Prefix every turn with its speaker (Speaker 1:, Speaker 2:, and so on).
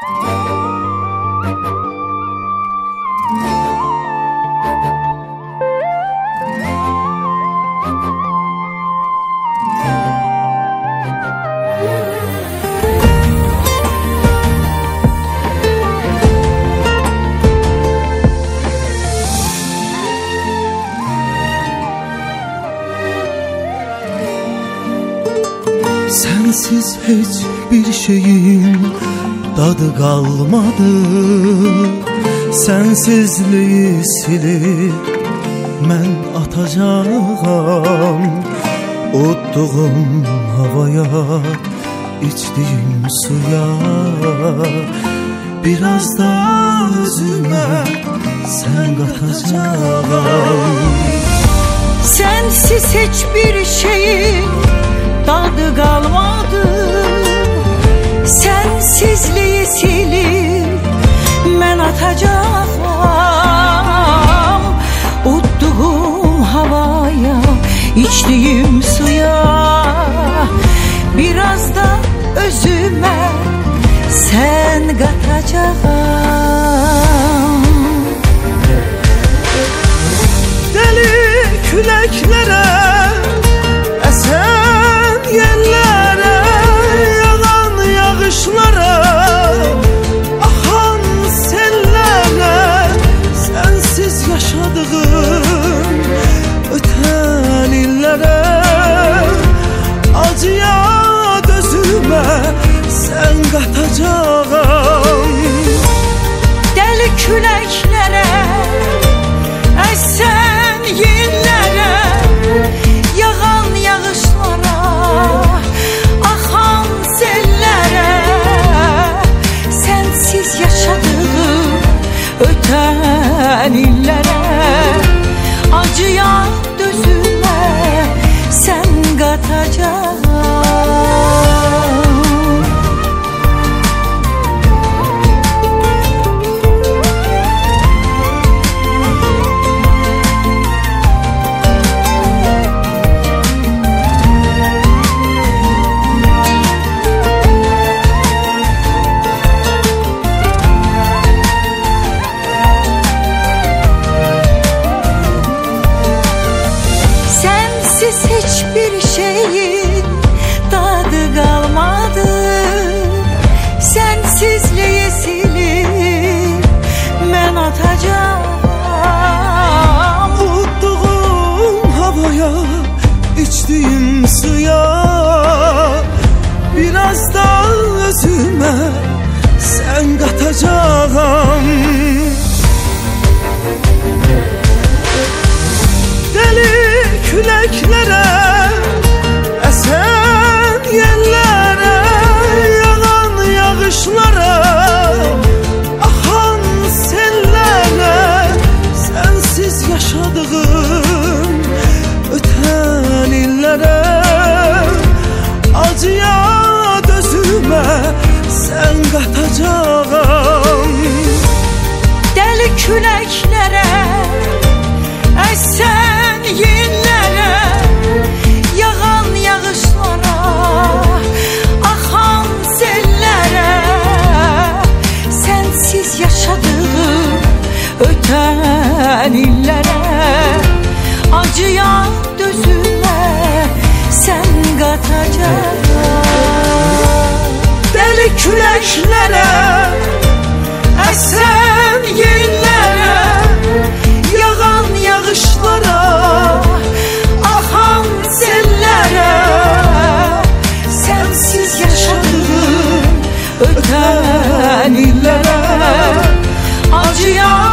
Speaker 1: Sensiz hiçbir şeyin tadı kalmadı. Sensizliği silip mən atacağım. Utduğum havaya, içtiğim suya, biraz da özüme sen katacağım.
Speaker 2: Sensiz hiçbir şeyin tadı kalmadı. Sensizliği silip mən atacağım. Utduğum havaya, içtiğim suya, biraz da özüme sen katacağım.
Speaker 1: Deli küleklere, esen yerlere, yağan yağışlara, ahan sellere, sensiz yaşadığım öten illere, acıya gözüme sen katacağım.
Speaker 2: Deli küleklere, esen yerlere, yağan yağışlara, akan sellere, sensiz yaşadığım öten illere, acıya gözüme sen katacağım. Hiçbir şeyin tadı kalmadı. Sensizliği silip mən atacağım.
Speaker 1: Utduğum havaya, içtiğim suya, biraz da özüme sen katacağım. Deli küleklere, esen yerlere, yağan yağışlara, akan sellere, sensiz yaşadığım öten illere, acıya gözüme sen katacağım.
Speaker 2: Deli küleklere, esen yerlere, yağan yağışlara, akan sellere, sensiz yaşadığım öten illere, acıya gözüme sen katacağım.
Speaker 1: Deli küleklere, esen yerlere, yağan yağışlara, akan sellere,
Speaker 2: sensiz yaşadığım öten illere, acıya